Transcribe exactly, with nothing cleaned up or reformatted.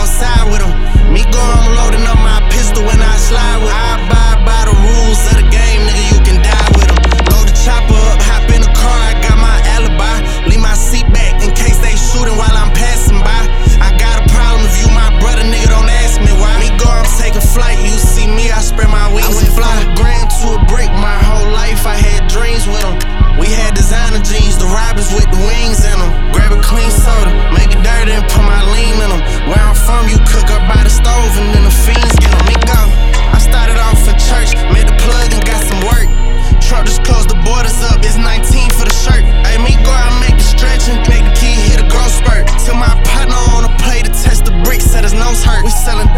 outside with them. Me go, I'm loading up my pistol when I slide with 'em. I abide by the rules of the game, nigga, you can die with them. Load the chopper up, hop in the car, I got my alibi. Leave my seat back in case they shooting while I'm passing by. I got a problem if you my brother, nigga, don't ask me why. Me go, I'm taking flight, you see me, I spread my wings and fly. From a grand to a brick, my whole life I had dreams with them. We had designer jeans, the robbers with the wings in them. Grab a clean soda, make it dirty and put my lean in them. Where I'm from, you cook up by the stove and then the fiends get them. Me go, I started off in church, made the plug and got some work. Trump just closed the borders up, it's nineteen for the shirt. Hey, me go out and make the stretch and make the kid hit a growth spurt. Till my partner on a play to test the bricks, said his nose hurt. We selling